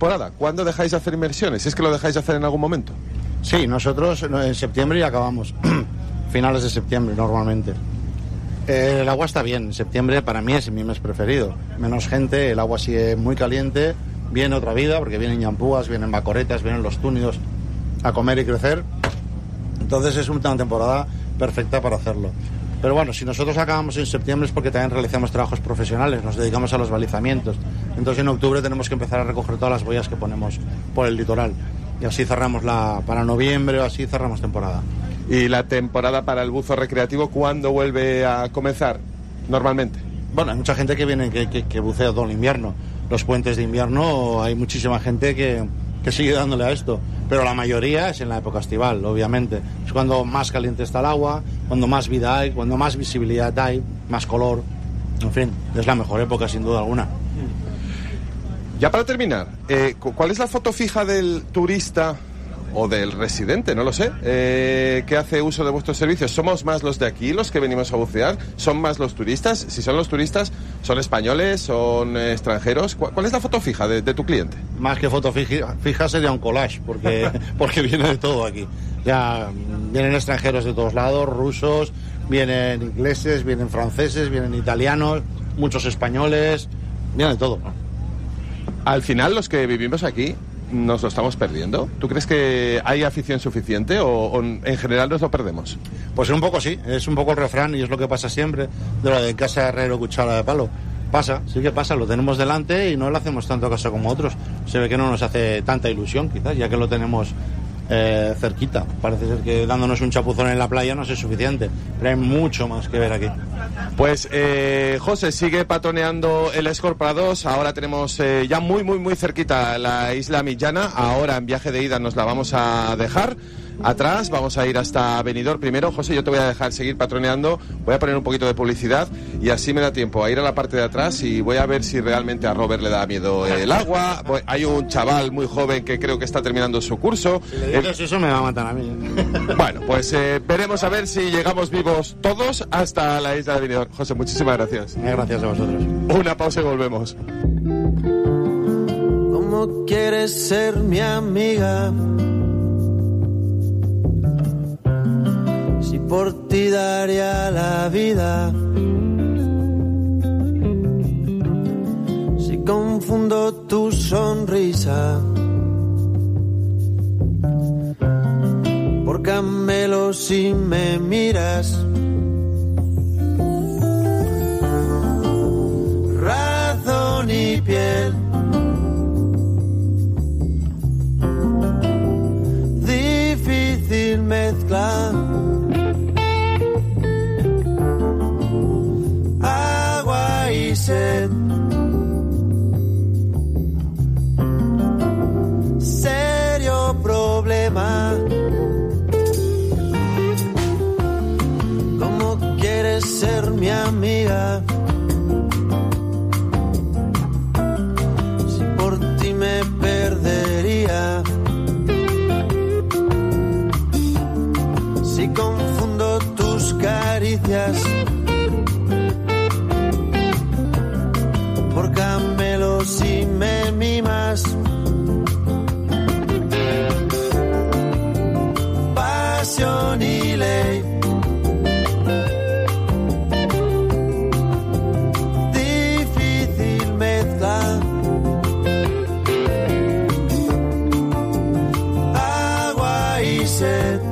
temporada. ¿Cuándo dejáis de hacer inmersiones? ¿Es que lo dejáis de hacer en algún momento? Sí, nosotros en septiembre ya acabamos. Finales de septiembre normalmente. El agua está bien. En septiembre para mí es mi mes preferido. Menos gente, el agua sigue muy caliente. Viene otra vida porque vienen ñampúas, vienen bacoretas, vienen los túnidos a comer y crecer. Entonces es una temporada perfecta para hacerlo. Pero bueno, si nosotros acabamos en septiembre es porque también realizamos trabajos profesionales, nos dedicamos a los balizamientos. Entonces en octubre tenemos que empezar a recoger todas las boyas que ponemos por el litoral. Y así cerramos para noviembre o así cerramos temporada. ¿Y la temporada para el buzo recreativo cuándo vuelve a comenzar normalmente? Bueno, hay mucha gente que viene que bucea todo el invierno. Los puentes de invierno hay muchísima gente que sigue dándole a esto, pero la mayoría es en la época estival, obviamente. Es cuando más caliente está el agua, cuando más vida hay, cuando más visibilidad hay, más color. En fin, es la mejor época sin duda alguna. Ya para terminar, ¿cuál es la foto fija del turista o del residente, no lo sé, que hace uso de vuestros servicios? ¿Somos más los de aquí, los que venimos a bucear? ¿Son más los turistas? Si son los turistas, ¿son españoles? ¿Son extranjeros? ¿Cuál es la foto fija de tu cliente? Más que foto fija sería un collage, porque viene de todo aquí. Ya vienen extranjeros de todos lados, rusos, vienen ingleses, vienen franceses, vienen italianos, muchos españoles, viene de todo. Al final, los que vivimos aquí, ¿nos lo estamos perdiendo? ¿Tú crees que hay afición suficiente o en general nos lo perdemos? Pues un poco sí, es un poco el refrán y es lo que pasa siempre, de lo de casa de herrero, cuchara de palo. Pasa, sí que pasa, lo tenemos delante y no le hacemos tanto caso como otros. Se ve que no nos hace tanta ilusión, quizás, ya que lo tenemos cerquita. Parece ser que dándonos un chapuzón en la playa no es suficiente, pero hay mucho más que ver aquí. Pues José sigue patoneando el Escorpados. Ahora tenemos ya muy cerquita la isla Millana. Ahora en viaje de ida nos la vamos a dejar atrás, vamos a ir hasta Benidorm primero. José, yo te voy a dejar seguir patroneando, voy a poner un poquito de publicidad y así me da tiempo a ir a la parte de atrás y voy a ver si realmente a Robert le da miedo el agua. Hay un chaval muy joven que creo que está terminando su curso. Si le dices eso me va a matar a mí. Bueno, pues veremos a ver si llegamos vivos todos hasta la isla de Benidorm. José, muchísimas gracias. Gracias a vosotros. Una pausa y volvemos. ¿Cómo quieres ser mi amiga? Si por ti daría la vida. Si confundo tu sonrisa por Camelo si me miras. Razón y piel, difícil mezcla. Agua y sed, serio problema. ¿Cómo quieres ser mi amiga? Si por ti me perdería. Si confundo tus caricias por Camelo si me mimas. Pasión y ley, difícil mezcla. Agua y sed,